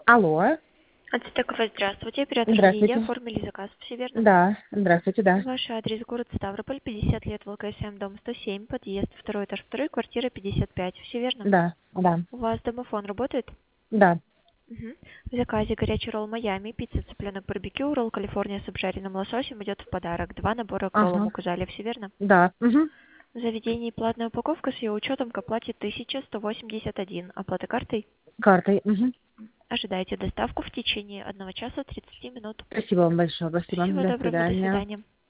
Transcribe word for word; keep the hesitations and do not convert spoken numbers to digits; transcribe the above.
Алло. Ацтекова, здравствуйте. Оператор Лидия. Здравствуйте. Оформили заказ. Все верно? Да, здравствуйте, да. Ваш адрес город Ставрополь, пятьдесят лет, ВЛКСМ, дом сто семь, подъезд, второй этаж, второй, квартира пятьдесят пять. Все верно? Да, да, У вас домофон работает? да. Угу. В заказе горячий ролл Майами, пицца цыпленок барбекю, ролл Калифорния с обжаренным лососем идет в подарок. Два набора к роллам Ага, указали. Все верно? да. Угу. В заведении платная упаковка с ее учетом к оплате тысяча сто восемьдесят один. Оплата картой? Картой. Угу. Ожидайте доставку в течение одного часа тридцати минут. Спасибо вам большое. Спасибо. Всего До доброго, до свидания. свидания.